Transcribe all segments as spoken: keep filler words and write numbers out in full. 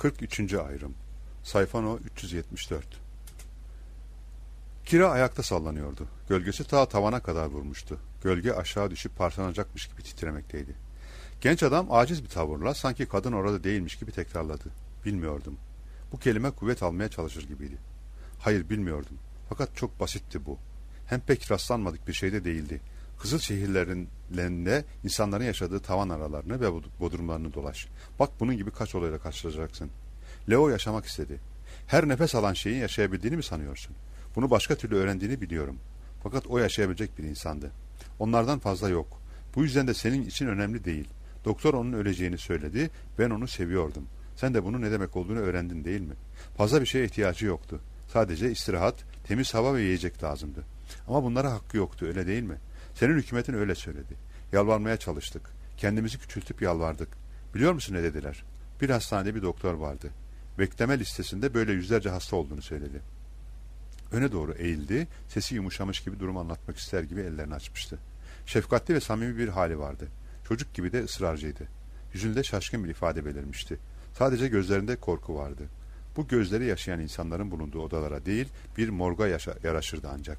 kırk üçüncü ayrım. Sayfa no üç yüz yetmiş dört. Kira ayakta sallanıyordu. Gölgesi ta tavana kadar vurmuştu. Gölge aşağı düşüp parçalanacakmış gibi titremekteydi. Genç adam aciz bir tavırla sanki kadın orada değilmiş gibi tekrarladı. Bilmiyordum. Bu kelime kuvvet almaya çalışır gibiydi. Hayır, bilmiyordum. Fakat çok basitti bu. Hem pek rastlanmadık bir şey de değildi. Kızıl şehirlerinde insanların yaşadığı tavan aralarını ve bodrumlarını dolaş. Bak, bunun gibi kaç olayla karşılaşacaksın. Leo yaşamak istedi. Her nefes alan şeyin yaşayabildiğini mi sanıyorsun? Bunu başka türlü öğrendiğini biliyorum. Fakat o yaşayabilecek bir insandı. Onlardan fazla yok. Bu yüzden de senin için önemli değil. Doktor onun öleceğini söyledi. Ben onu seviyordum. Sen de bunun ne demek olduğunu öğrendin, değil mi? Fazla bir şeye ihtiyacı yoktu. Sadece istirahat, temiz hava ve yiyecek lazımdı. Ama bunlara hakkı yoktu, öyle değil mi? Senin hükümetin öyle söyledi. Yalvarmaya çalıştık. Kendimizi küçültüp yalvardık. Biliyor musun ne dediler? Bir hastanede bir doktor vardı. Bekleme listesinde böyle yüzlerce hasta olduğunu söyledi. Öne doğru eğildi, sesi yumuşamış gibi durumu anlatmak ister gibi ellerini açmıştı. Şefkatli ve samimi bir hali vardı. Çocuk gibi de ısrarcıydı. Yüzünde şaşkın bir ifade belirmişti. Sadece gözlerinde korku vardı. Bu gözleri yaşayan insanların bulunduğu odalara değil, bir morga yaşa- yaraşırdı ancak.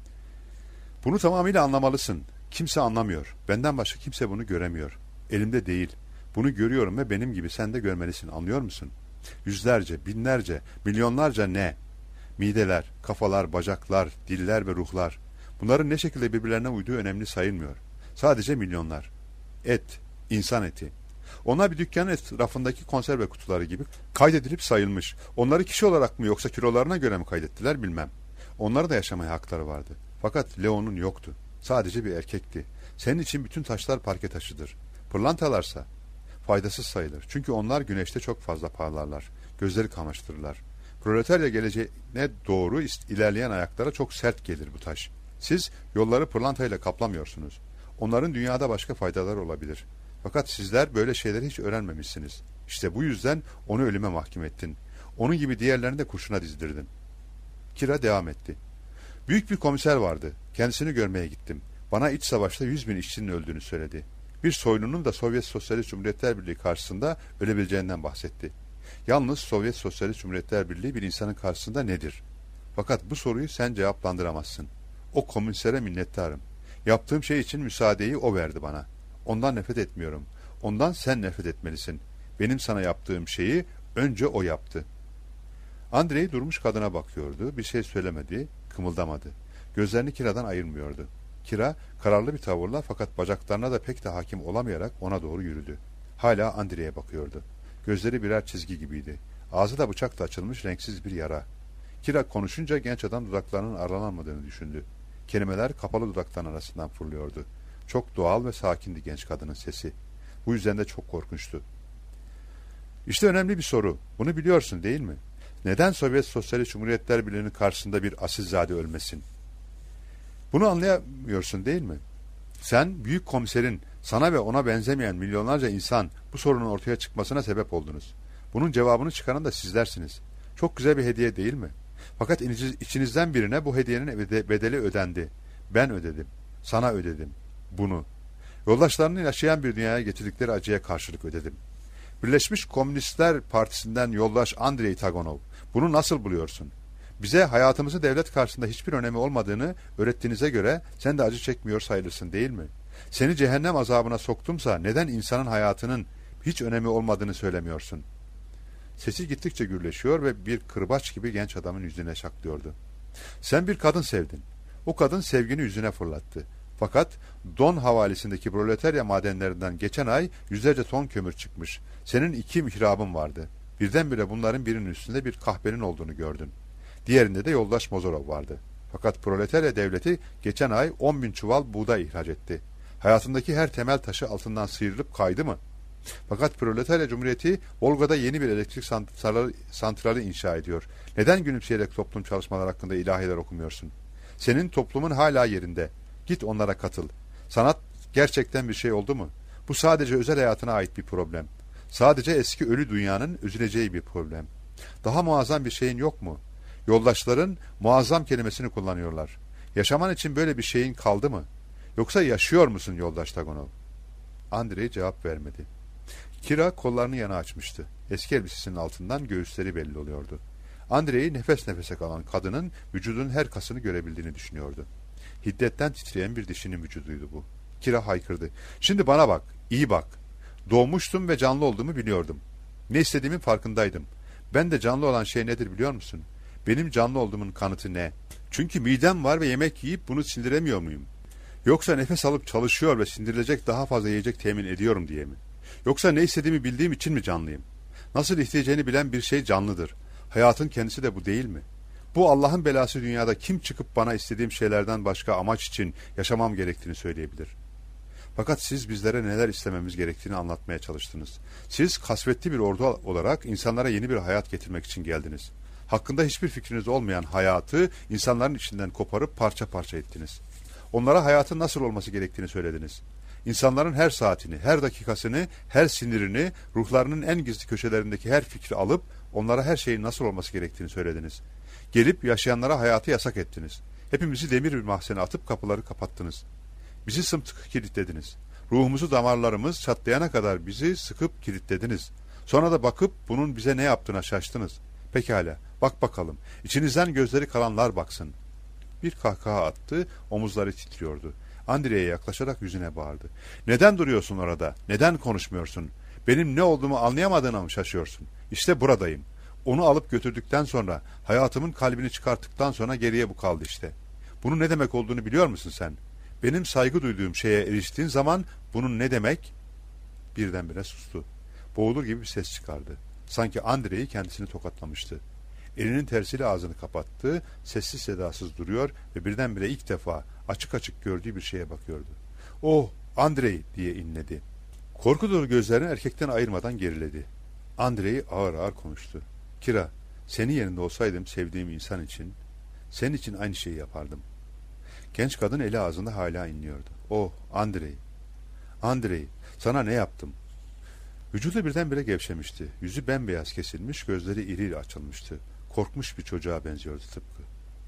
Bunu tamamıyla anlamalısın. Kimse anlamıyor. Benden başka kimse bunu göremiyor. Elimde değil. Bunu görüyorum ve benim gibi sen de görmelisin. Anlıyor musun? Yüzlerce, binlerce, milyonlarca ne? Mideler, kafalar, bacaklar, diller ve ruhlar. Bunların ne şekilde birbirlerine uyduğu önemli sayılmıyor. Sadece milyonlar. Et, insan eti. Onlar bir dükkanın etrafındaki konserve kutuları gibi kaydedilip sayılmış. Onları kişi olarak mı yoksa kilolarına göre mi kaydettiler bilmem. Onlara da yaşamaya hakları vardı. Fakat Leo'nun yoktu. Sadece bir erkekti. Senin için bütün taşlar parke taşıdır. Pırlantalarsa faydasız sayılır. Çünkü onlar güneşte çok fazla parlarlar. Gözleri kamaştırırlar. Proletarya geleceğine doğru ilerleyen ayaklara çok sert gelir bu taş. Siz yolları pırlantayla kaplamıyorsunuz. Onların dünyada başka faydaları olabilir. Fakat sizler böyle şeyleri hiç öğrenmemişsiniz. İşte bu yüzden onu ölüme mahkum ettin. Onun gibi diğerlerini de kurşuna dizdirdin. Kira devam etti. Büyük bir komiser vardı. Kendisini görmeye gittim. Bana iç savaşta yüz bin işçinin öldüğünü söyledi. Bir soylunun da Sovyet Sosyalist Cumhuriyetler Birliği karşısında ölebileceğinden bahsetti. Yalnız Sovyet Sosyalist Cumhuriyetler Birliği bir insanın karşısında nedir? Fakat bu soruyu sen cevaplandıramazsın. O komisere minnettarım. Yaptığım şey için müsaadeyi o verdi bana. Ondan nefret etmiyorum. Ondan sen nefret etmelisin. Benim sana yaptığım şeyi önce o yaptı. Andrei durmuş kadına bakıyordu. Bir şey söylemedi, kımıldamadı. Gözlerini Kira'dan ayırmıyordu. Kira kararlı bir tavırla fakat bacaklarına da pek de hakim olamayarak ona doğru yürüdü. Hala Andrei'ye bakıyordu. Gözleri birer çizgi gibiydi. Ağzı da bıçakla açılmış renksiz bir yara. Kira konuşunca genç adam dudaklarının aralanmadığını düşündü. Kelimeler kapalı dudakların arasından fırlıyordu. Çok doğal ve sakindi genç kadının sesi. Bu yüzden de çok korkunçtu. İşte önemli bir soru. Bunu biliyorsun değil mi? Neden Sovyet Sosyalist Cumhuriyetler Birliği'nin karşısında bir asilzade ölmesin? Bunu anlayamıyorsun değil mi? Sen, büyük komiserin, sana ve ona benzemeyen milyonlarca insan bu sorunun ortaya çıkmasına sebep oldunuz. Bunun cevabını çıkaran da sizlersiniz. Çok güzel bir hediye değil mi? Fakat içinizden birine bu hediyenin bedeli ödendi. Ben ödedim. Sana ödedim. Bunu. Yoldaşlarını yaşayan bir dünyaya getirdikleri acıya karşılık ödedim. Birleşmiş Komünistler Partisi'nden yoldaş Andrei Tagonov. Bunu nasıl buluyorsun? Bize hayatımızı devlet karşısında hiçbir önemi olmadığını öğrettiğinize göre sen de acı çekmiyor sayılırsın değil mi? Seni cehennem azabına soktumsa neden insanın hayatının hiç önemi olmadığını söylemiyorsun? Sesi gittikçe gürleşiyor ve bir kırbaç gibi genç adamın yüzüne şaklıyordu. Sen bir kadın sevdin. O kadın sevgini yüzüne fırlattı. Fakat Don havalisindeki proletarya madenlerinden geçen ay yüzlerce ton kömür çıkmış. Senin iki mihrabın vardı. Birdenbire bunların birinin üstünde bir kahvenin olduğunu gördün. Diğerinde de yoldaş Mozorov vardı. Fakat proletarya devleti geçen ay on bin çuval buğday ihraç etti. Hayatındaki her temel taşı altından sıyrılıp kaydı mı? Fakat proletarya cumhuriyeti Volga'da yeni bir elektrik santrali, santrali inşa ediyor. Neden gülümseyerek toplum çalışmaları hakkında ilahiler okumuyorsun? Senin toplumun hala yerinde. Git onlara katıl. Sanat gerçekten bir şey oldu mu? Bu sadece özel hayatına ait bir problem. Sadece eski ölü dünyanın üzüleceği bir problem. Daha muazzam bir şeyin yok mu? Yoldaşların muazzam kelimesini kullanıyorlar. Yaşaman için böyle bir şeyin kaldı mı? Yoksa yaşıyor musun yoldaş Tagonov? Andrei cevap vermedi. Kira kollarını yana açmıştı. Eski elbisesinin altından göğüsleri belli oluyordu. Andrei'yi nefes nefese kalan kadının vücudunun her kasını görebildiğini düşünüyordu. Hiddetten titreyen bir dişinin vücuduydu bu. Kira haykırdı. Şimdi bana bak, iyi bak. Doğmuştum ve canlı olduğumu biliyordum. Ne istediğimin farkındaydım. Ben de canlı olan şey nedir biliyor musun? Benim canlı olduğumun kanıtı ne? Çünkü midem var ve yemek yiyip bunu sindiremiyor muyum? Yoksa nefes alıp çalışıyor ve sindirilecek daha fazla yiyecek temin ediyorum diye mi? Yoksa ne istediğimi bildiğim için mi canlıyım? Nasıl ihtiyacını bilen bir şey canlıdır. Hayatın kendisi de bu değil mi? Bu Allah'ın belası dünyada kim çıkıp bana istediğim şeylerden başka amaç için yaşamam gerektiğini söyleyebilir? Fakat siz bizlere neler istememiz gerektiğini anlatmaya çalıştınız. Siz kasvetli bir ordu olarak insanlara yeni bir hayat getirmek için geldiniz. Hakkında hiçbir fikriniz olmayan hayatı insanların içinden koparıp parça parça ettiniz. Onlara hayatın nasıl olması gerektiğini söylediniz. İnsanların her saatini, her dakikasını, her sinirini, ruhlarının en gizli köşelerindeki her fikri alıp onlara her şeyin nasıl olması gerektiğini söylediniz. Gelip yaşayanlara hayatı yasak ettiniz. Hepimizi demir bir mahzene atıp kapıları kapattınız. Bizi sımsıkı kilitlediniz. Ruhumuzu damarlarımız çatlayana kadar bizi sıkıp kilitlediniz. Sonra da bakıp bunun bize ne yaptığına şaştınız. Pekala, bak bakalım. İçinizden gözleri kalanlar baksın. Bir kahkaha attı, omuzları titriyordu. Andrei'ye yaklaşarak yüzüne bağırdı. Neden duruyorsun orada? Neden konuşmuyorsun? Benim ne olduğumu anlayamadığına mı şaşıyorsun? İşte buradayım. Onu alıp götürdükten sonra, hayatımın kalbini çıkarttıktan sonra geriye bu kaldı işte. Bunun ne demek olduğunu biliyor musun sen? Benim saygı duyduğum şeye eriştiğin zaman bunun ne demek? Birdenbire sustu. Boğulur gibi bir ses çıkardı. Sanki Andrei'yi kendisini tokatlamıştı. Elinin tersiyle ağzını kapattı, sessiz sedasız duruyor ve birdenbire ilk defa açık açık gördüğü bir şeye bakıyordu. "Oh, Andrei!" diye inledi. Korku dolu gözlerini erkekten ayırmadan geriledi. Andrei ağır ağır konuştu. "Kira, senin yerinde olsaydım sevdiğim insan için, senin için aynı şeyi yapardım." Genç kadın eli ağzında hala inliyordu. "Oh, Andrei! Andrei, sana ne yaptım?" Vücudu birdenbire gevşemişti. Yüzü bembeyaz kesilmiş, gözleri iri iri açılmıştı. Korkmuş bir çocuğa benziyordu tıpkı.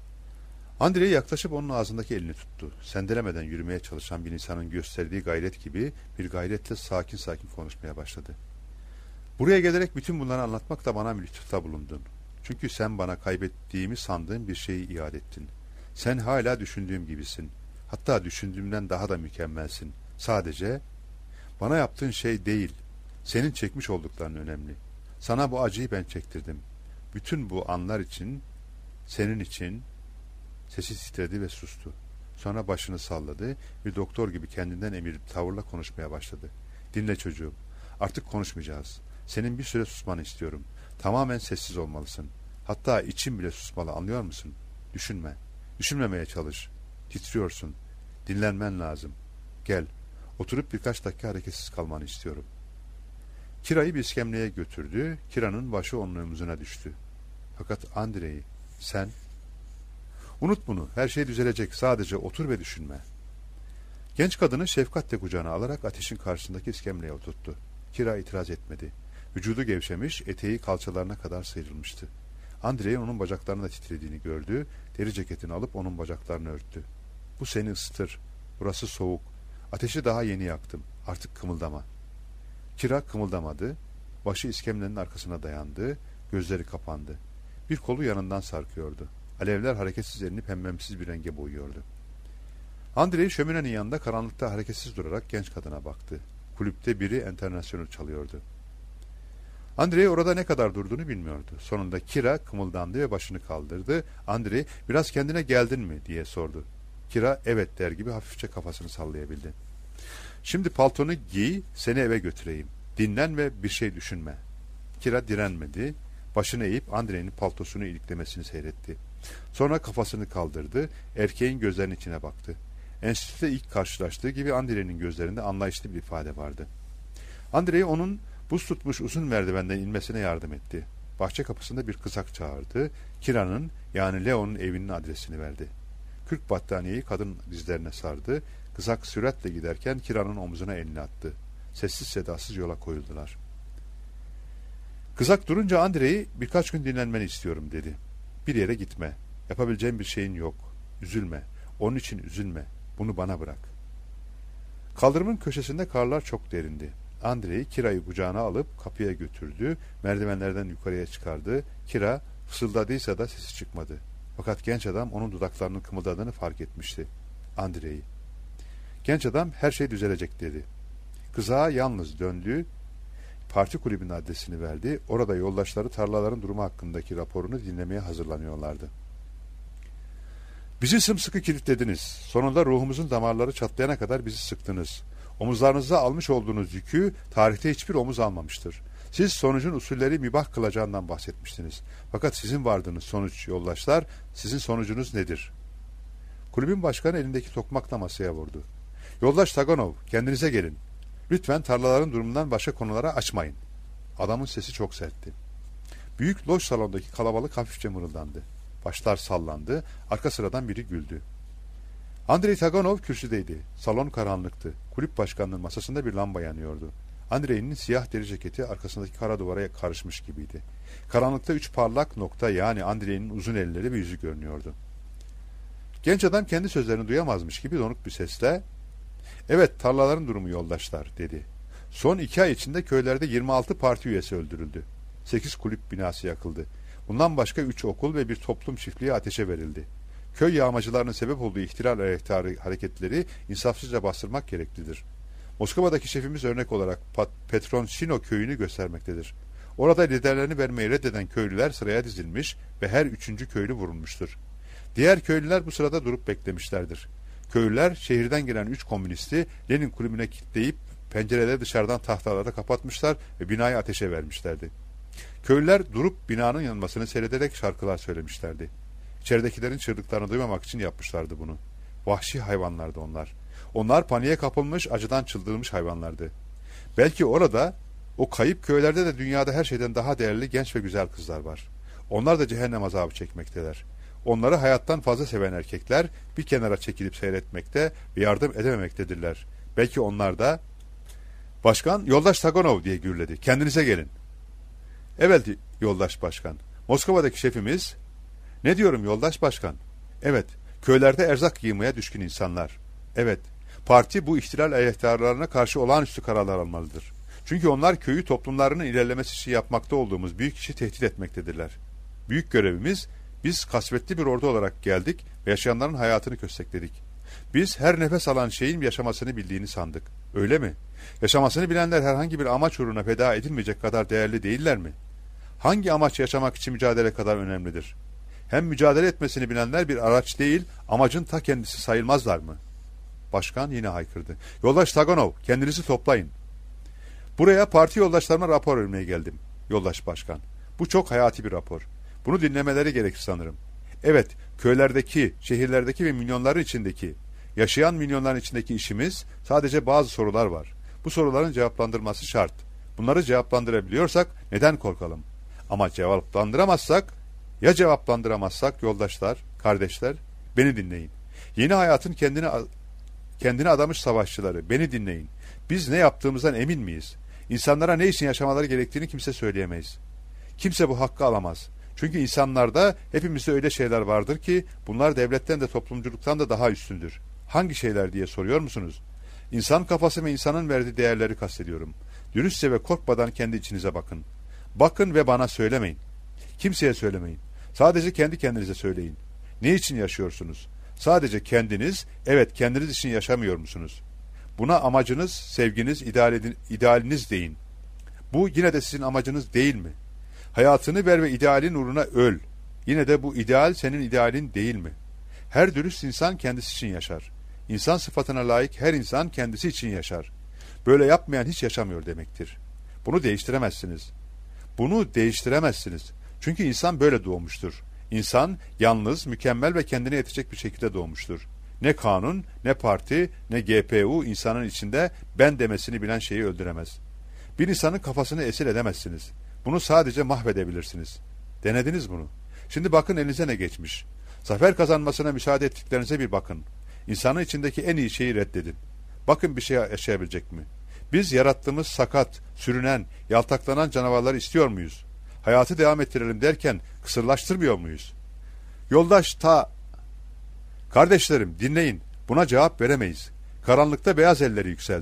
Andrei yaklaşıp onun ağzındaki elini tuttu. Sendelemeden yürümeye çalışan bir insanın gösterdiği gayret gibi bir gayretle sakin sakin konuşmaya başladı. "Buraya gelerek bütün bunları anlatmak da bana bir lütufta bulundun. Çünkü sen bana kaybettiğimi sandığım bir şeyi iade ettin. Sen hala düşündüğüm gibisin. Hatta düşündüğümden daha da mükemmelsin. Sadece bana yaptığın şey değil, senin çekmiş oldukların önemli. Sana bu acıyı ben çektirdim. Bütün bu anlar için, senin için..." Sesi titredi ve sustu. Sonra başını salladı, bir doktor gibi kendinden emin bir tavırla konuşmaya başladı. "Dinle çocuğum, artık konuşmayacağız. Senin bir süre susmanı istiyorum. Tamamen sessiz olmalısın. Hatta için bile susmalı, anlıyor musun? Düşünme, düşünmemeye çalış. Titriyorsun, dinlenmen lazım. Gel, oturup birkaç dakika hareketsiz kalmanı istiyorum." Kira'yı bir iskemleye götürdü, Kira'nın başı onun omzuna düştü. "Fakat Andrei, sen..." "Unut bunu, her şey düzelecek, sadece otur ve düşünme." Genç kadını şefkatle kucağına alarak ateşin karşısındaki iskemleye oturttu. Kira itiraz etmedi. Vücudu gevşemiş, eteği kalçalarına kadar sıyrılmıştı. Andrei onun bacaklarında titrediğini gördü, deri ceketini alıp onun bacaklarını örttü. "Bu seni ısıtır, burası soğuk, ateşi daha yeni yaktım, artık kımıldama." Kira kımıldamadı, başı iskemlenin arkasına dayandı, gözleri kapandı. Bir kolu yanından sarkıyordu. Alevler hareketsiz elini pembemsiz bir renge boyuyordu. Andrei şöminenin yanında karanlıkta hareketsiz durarak genç kadına baktı. Kulüpte biri enternasyonel çalıyordu. Andrei orada ne kadar durduğunu bilmiyordu. Sonunda Kira kımıldandı ve başını kaldırdı. Andrei, "Biraz kendine geldin mi?" diye sordu. Kira evet der gibi hafifçe kafasını sallayabildi. "Şimdi paltonu giy, seni eve götüreyim. Dinlen ve bir şey düşünme." Kira direnmedi. Başını eğip Andrei'nin paltosunu iliklemesini seyretti. Sonra kafasını kaldırdı, erkeğin gözlerinin içine baktı. Enstitüde ilk karşılaştığı gibi Andrei'nin gözlerinde anlayışlı bir ifade vardı. Andrei onun buz tutmuş uzun merdivenden inmesine yardım etti. Bahçe kapısında bir kızak çağırdı. Kira'nın, yani Leo'nun evinin adresini verdi. Kırk battaniyeyi kadın dizlerine sardı. Kızak süratle giderken Kira'nın omzuna elini attı. Sessiz sedasız yola koyuldular. Kızak durunca Andrei, "Birkaç gün dinlenmeni istiyorum," dedi. "Bir yere gitme. Yapabileceğin bir şeyin yok. Üzülme. Onun için üzülme. Bunu bana bırak." Kaldırımın köşesinde karlar çok derindi. Andrei Kira'yı kucağına alıp kapıya götürdü, merdivenlerden yukarıya çıkardı. Kira fısıldadıysa da sesi çıkmadı. Fakat genç adam onun dudaklarının kımıldadığını fark etmişti. Andrei. Genç adam her şey düzelecek dedi. Kıza yalnız döndü, parti kulübünün adresini verdi. Orada yoldaşları tarlaların durumu hakkındaki raporunu dinlemeye hazırlanıyorlardı. Bizi sımsıkı kilitlediniz. Sonunda ruhumuzun damarları çatlayana kadar bizi sıktınız. Omuzlarınıza almış olduğunuz yükü tarihte hiçbir omuz almamıştır. Siz sonucun usulleri mübah kılacağından bahsetmiştiniz. Fakat sizin vardığınız sonuç yoldaşlar, sizin sonucunuz nedir? Kulübün başkanı elindeki tokmakla masaya vurdu. Yoldaş Taganov, kendinize gelin. Lütfen tarlaların durumundan başka konulara açmayın. Adamın sesi çok sertti. Büyük loş salondaki kalabalık hafifçe mırıldandı. Başlar sallandı, arka sıradan biri güldü. Andrei Taganov kürsüdeydi. Salon karanlıktı. Kulüp başkanının masasında bir lamba yanıyordu. Andrei'nin siyah deri ceketi arkasındaki kara duvara karışmış gibiydi. Karanlıkta üç parlak nokta, yani Andrei'nin uzun elleri ve yüzü görünüyordu. Genç adam kendi sözlerini duyamazmış gibi donuk bir sesle "Evet, tarlaların durumu yoldaşlar," dedi. Son iki ay içinde köylerde yirmi altı parti üyesi öldürüldü. sekiz kulüp binası yakıldı. Bundan başka üç okul ve bir toplum çiftliği ateşe verildi. Köy yağmacılarının sebep olduğu ihtilal hareketleri insafsızca bastırmak gereklidir. Moskova'daki şefimiz örnek olarak Petronsino köyünü göstermektedir. Orada liderlerini vermeyi reddeden köylüler sıraya dizilmiş ve her üçüncü köylü vurulmuştur. Diğer köylüler bu sırada durup beklemişlerdir. Köylüler şehirden gelen üç komünisti Lenin kulübüne kilitleyip pencereleri dışarıdan tahtalara kapatmışlar ve binayı ateşe vermişlerdi. Köylüler durup binanın yanmasını seyrederek şarkılar söylemişlerdi. İçeridekilerin çığlıklarını duymamak için yapmışlardı bunu. Vahşi hayvanlardı onlar. Onlar paniğe kapılmış, acıdan çıldırmış hayvanlardı. Belki orada, o kayıp köylerde de dünyada her şeyden daha değerli genç ve güzel kızlar var. Onlar da cehennem azabı çekmekteler. Onları hayattan fazla seven erkekler bir kenara çekilip seyretmekte ve yardım edememektedirler. Belki onlar da... Başkan, yoldaş Taganov diye gürledi. Kendinize gelin. Evet yoldaş başkan. Moskova'daki şefimiz... Ne diyorum yoldaş başkan? Evet, köylerde erzak yığmaya düşkün insanlar. Evet, parti bu ihtilal aleyhtarlarına karşı olağanüstü kararlar almalıdır. Çünkü onlar köyü toplumlarının ilerlemesi için yapmakta olduğumuz büyük işi tehdit etmektedirler. Büyük görevimiz, biz kasvetli bir ordu olarak geldik ve yaşayanların hayatını köstekledik. Biz her nefes alan şeyin yaşamasını bildiğini sandık. Öyle mi? Yaşamasını bilenler herhangi bir amaç uğruna feda edilmeyecek kadar değerli değiller mi? Hangi amaç yaşamak için mücadele kadar önemlidir? Hem mücadele etmesini bilenler bir araç değil, amacın ta kendisi sayılmazlar mı? Başkan yine haykırdı. Yoldaş Taganov, kendinizi toplayın. Buraya parti yoldaşlarıma rapor vermeye geldim. Yoldaş başkan. Bu çok hayati bir rapor. Bunu dinlemeleri gerekir sanırım. Evet, köylerdeki, şehirlerdeki ve milyonların içindeki, yaşayan milyonların içindeki işimiz sadece bazı sorular var. Bu soruların cevaplandırılması şart. Bunları cevaplandırabiliyorsak neden korkalım? Ama cevaplandıramazsak, ya cevaplandıramazsak yoldaşlar, kardeşler, beni dinleyin. Yeni hayatın kendini kendine adamış savaşçıları, beni dinleyin. Biz ne yaptığımızdan emin miyiz? İnsanlara ne için yaşamaları gerektiğini kimse söyleyemeyiz. Kimse bu hakkı alamaz. Çünkü insanlarda, hepimizde öyle şeyler vardır ki bunlar devletten de toplumculuktan da daha üstündür. Hangi şeyler diye soruyor musunuz? İnsan kafası ve insanın verdiği değerleri kastediyorum. Dürüstçe ve korkmadan kendi içinize bakın. Bakın ve bana söylemeyin. Kimseye söylemeyin. Sadece kendi kendinize söyleyin. Ne için yaşıyorsunuz? Sadece kendiniz, evet kendiniz için yaşamıyor musunuz? Buna amacınız, sevginiz, idealiniz deyin. Bu yine de sizin amacınız değil mi? Hayatını ver ve idealin uğruna öl. Yine de bu ideal senin idealin değil mi? Her dürüst insan kendisi için yaşar. İnsan sıfatına layık her insan kendisi için yaşar. Böyle yapmayan hiç yaşamıyor demektir. Bunu değiştiremezsiniz. Bunu değiştiremezsiniz. Çünkü insan böyle doğmuştur. İnsan yalnız, mükemmel ve kendine yetecek bir şekilde doğmuştur. Ne kanun, ne parti, ne G P U insanın içinde ben demesini bilen şeyi öldüremez. Bir insanın kafasını esir edemezsiniz. Bunu sadece mahvedebilirsiniz. Denediniz bunu. Şimdi bakın elinize ne geçmiş. Zafer kazanmasına müsaade ettiklerinize bir bakın. İnsanın içindeki en iyi şeyi reddedin. Bakın bir şey yaşayabilecek mi? Biz yarattığımız sakat, sürünen, yaltaklanan canavarları istiyor muyuz? Hayatı devam ettirelim derken kısırlaştırmıyor muyuz? Yoldaş ta... Kardeşlerim dinleyin. Buna cevap veremeyiz. Karanlıkta beyaz elleri yükseldi.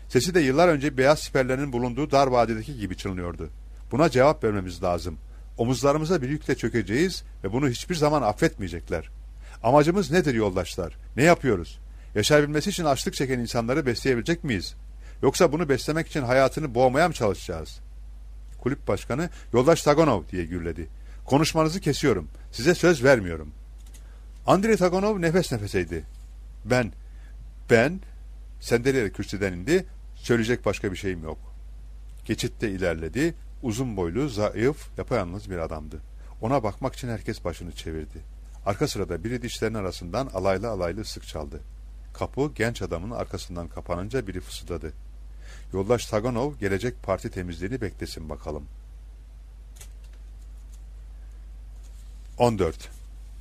Sesi de yıllar önce beyaz siperlerin bulunduğu dar vadideki gibi çınlıyordu. Buna cevap vermemiz lazım. Omuzlarımıza bir yükle çökeceğiz ve bunu hiçbir zaman affetmeyecekler. Amacımız nedir yoldaşlar? Ne yapıyoruz? Yaşayabilmesi için açlık çeken insanları besleyebilecek miyiz? Yoksa bunu beslemek için hayatını boğmaya mı çalışacağız? Kulüp başkanı, yoldaş Tagonov diye gürledi. Konuşmanızı kesiyorum. Size söz vermiyorum. Andrei Tagonov nefes nefeseydi. Ben, ben, sendeleyerek kürsüden indi. Söyleyecek başka bir şeyim yok. Geçitte ilerledi. Uzun boylu, zayıf, yapayalnız bir adamdı. Ona bakmak için herkes başını çevirdi. Arka sırada biri dişlerinin arasından alaylı alaylı ıslık çaldı. Kapı genç adamın arkasından kapanınca biri fısıldadı. Yoldaş Tagonov gelecek parti temizliğini beklesin bakalım. on dört.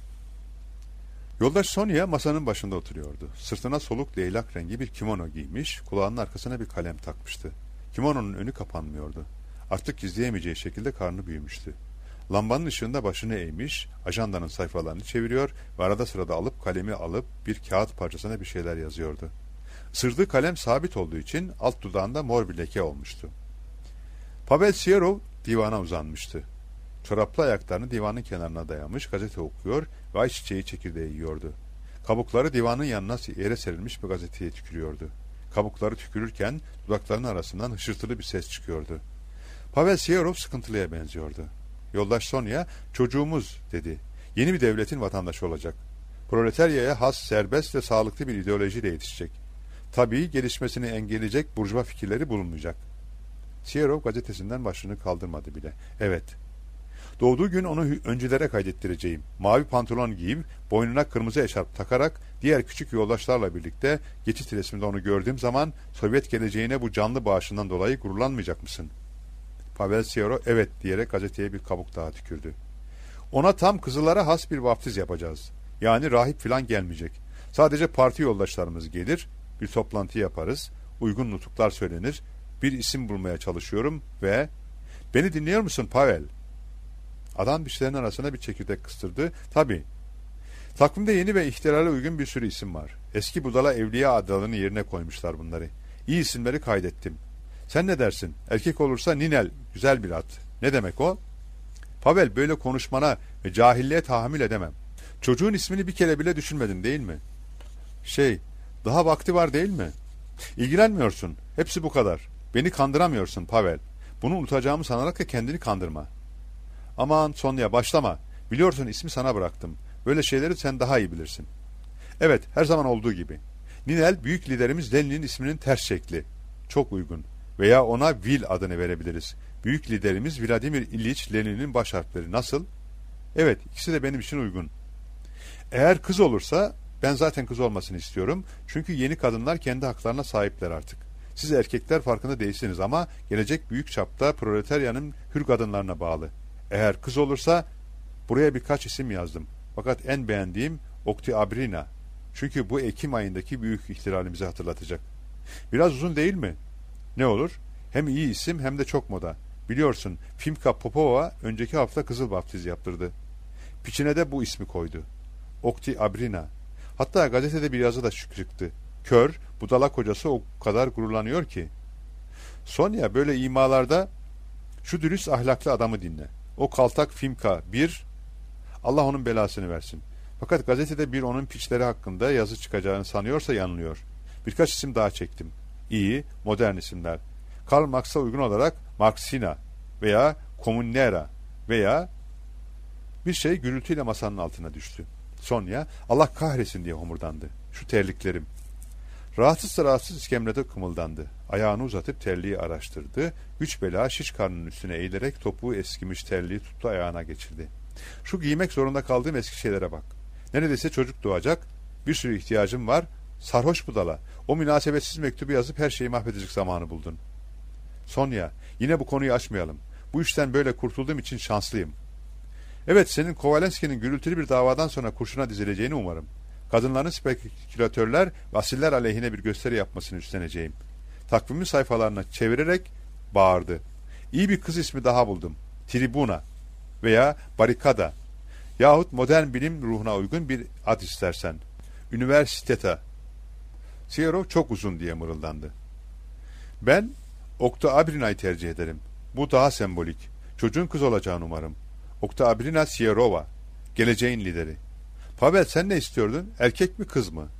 Yoldaş Sonya masanın başında oturuyordu. Sırtına soluk leylak rengi bir kimono giymiş, kulağının arkasına bir kalem takmıştı. Kimononun önü kapanmıyordu. Artık gizleyemeyeceği şekilde karnı büyümüştü. Lambanın ışığında başını eğmiş, ajandanın sayfalarını çeviriyor ve arada sırada alıp kalemi alıp bir kağıt parçasına bir şeyler yazıyordu. Isırdığı kalem sabit olduğu için alt dudağında mor bir leke olmuştu. Pavel Siyerov divana uzanmıştı. Çoraplı ayaklarını divanın kenarına dayamış, gazete okuyor ve ayçiçeği çekirdeği yiyordu. Kabukları divanın yanına yere serilmiş bir gazeteye tükürüyordu. Kabukları tükürürken dudaklarının arasından hışırtılı bir ses çıkıyordu. Pavel Siyerov sıkıntılıya benziyordu. Yoldaş Sonya, çocuğumuz dedi. Yeni bir devletin vatandaşı olacak. Proletaryaya has, serbest ve sağlıklı bir ideolojiyle yetişecek. Tabii gelişmesini engelleyecek burjuva fikirleri bulunmayacak. Siyerov gazetesinden başını kaldırmadı bile. Evet. Doğduğu gün onu öncülere kaydettireceğim. Mavi pantolon giyip, boynuna kırmızı eşarp takarak, diğer küçük yoldaşlarla birlikte geçit resminde onu gördüğüm zaman Sovyet geleceğine bu canlı bağışından dolayı gururlanmayacak mısın? Pavel Siyerov evet diyerek gazeteye bir kabuk daha tükürdü. Ona tam Kızıllara has bir vaftiz yapacağız. Yani rahip filan gelmeyecek. Sadece parti yoldaşlarımız gelir, bir toplantı yaparız, uygun nutuklar söylenir, bir isim bulmaya çalışıyorum ve... Beni dinliyor musun Pavel? Adam dişlerinin arasına bir çekirdek kıstırdı. Tabii. Takvimde yeni ve ihtilale uygun bir sürü isim var. Eski budala evliya adlarını yerine koymuşlar bunları. İyi isimleri kaydettim. Sen ne dersin? Erkek olursa Ninel, güzel bir ad. Ne demek o? Pavel, böyle konuşmana ve cahilliğe tahammül edemem. Çocuğun ismini bir kere bile düşünmedin değil mi? Şey, daha vakti var değil mi? İlgilenmiyorsun. Hepsi bu kadar. Beni kandıramıyorsun Pavel. Bunu unutacağımı sanarak da kendini kandırma. Aman Sonya, başlama. Biliyorsun ismi sana bıraktım. Böyle şeyleri sen daha iyi bilirsin. Evet, her zaman olduğu gibi. Ninel, büyük liderimiz Lenin'in isminin ters şekli. Çok uygun. Veya ona Vil adını verebiliriz. Büyük liderimiz Vladimir İliç Lenin'in baş harfleri. Nasıl? Evet, ikisi de benim için uygun. Eğer kız olursa, ben zaten kız olmasını istiyorum. Çünkü yeni kadınlar kendi haklarına sahipler artık. Siz erkekler farkında değilsiniz ama gelecek büyük çapta proletaryanın hür kadınlarına bağlı. Eğer kız olursa, buraya birkaç isim yazdım. Fakat en beğendiğim Oktiabrina. Çünkü bu Ekim ayındaki büyük ihtilalimizi hatırlatacak. Biraz uzun değil mi? Ne olur? Hem iyi isim hem de çok moda. Biliyorsun, Fimka Popova önceki hafta kızıl vaftiz yaptırdı. Piçine de bu ismi koydu. Oktiabrina. Hatta gazetede bir yazı da çıktı. Kör, budala kocası o kadar gururlanıyor ki. Sonya, böyle imalarda şu dürüst ahlaklı adamı dinle. O kaltak Fimka bir, Allah onun belasını versin. Fakat gazetede bir onun piçleri hakkında yazı çıkacağını sanıyorsa yanılıyor. Birkaç isim daha çektim. İyi, modern isimler. Karl Marx'a uygun olarak Marxina veya Kommunera veya... Bir şey gürültüyle masanın altına düştü. Sonya, Allah kahretsin diye homurdandı. Şu terliklerim. Rahatsız rahatsız iskemlede kımıldandı. Ayağını uzatıp terliği araştırdı. Güç bela şiş karnının üstüne eğilerek topuğu eskimiş terliği tuttu, ayağına geçirdi. Şu giymek zorunda kaldığım eski şeylere bak. Neredeyse çocuk doğacak. Bir sürü ihtiyacım var. Sarhoş budala. O münasebetsiz mektubu yazıp her şeyi mahvedecek zamanı buldun. Sonya, yine bu konuyu açmayalım. Bu işten böyle kurtulduğum için şanslıyım. Evet, senin Kovalenski'nin gürültülü bir davadan sonra kurşuna dizileceğini umarım. Kadınların spekülatörler ve asiller aleyhine bir gösteri yapmasını üstleneceğim. Takvimin sayfalarına çevirerek bağırdı. İyi bir kız ismi daha buldum. Tribuna veya Barikada yahut modern bilim ruhuna uygun bir ad istersen. Üniversiteta. Siyerov çok uzun diye mırıldandı. Ben Okta Abrina'yı tercih ederim. Bu daha sembolik. Çocuğun kız olacağını umarım. Okta Abrina Sierova. Geleceğin lideri. Pavel sen ne istiyordun? Erkek mi kız mı?